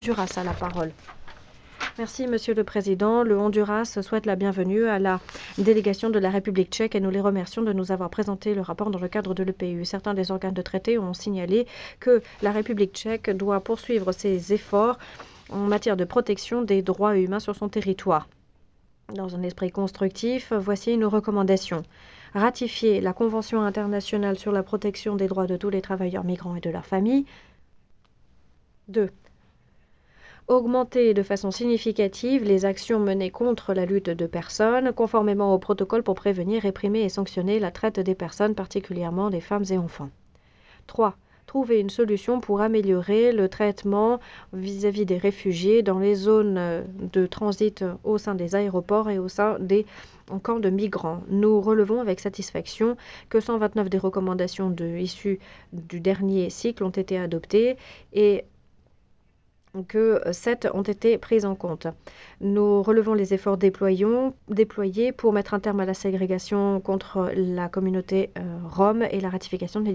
Honduras a la parole. Merci, Monsieur le Président. Le Honduras souhaite la bienvenue à la délégation de la République tchèque et nous les remercions de nous avoir présenté le rapport dans le cadre de l'EPU. Certains des organes de traité ont signalé que la République tchèque doit poursuivre ses efforts en matière de protection des droits humains sur son territoire. Dans un esprit constructif, voici nos recommandations. Ratifier la Convention internationale sur la protection des droits de tous les travailleurs migrants et de leurs familles. 2. Augmenter de façon significative les actions menées contre la lutte de personnes, conformément au protocole pour prévenir, réprimer et sanctionner la traite des personnes, particulièrement des femmes et enfants. 3. Trouver une solution pour améliorer le traitement vis-à-vis des réfugiés dans les zones de transit au sein des aéroports et au sein des camps de migrants. Nous relevons avec satisfaction que 129 des recommandations issues du dernier cycle ont été adoptées et que 7 ont été prises en compte. Nous relevons les efforts déployés pour mettre un terme à la ségrégation contre la communauté rome et la ratification de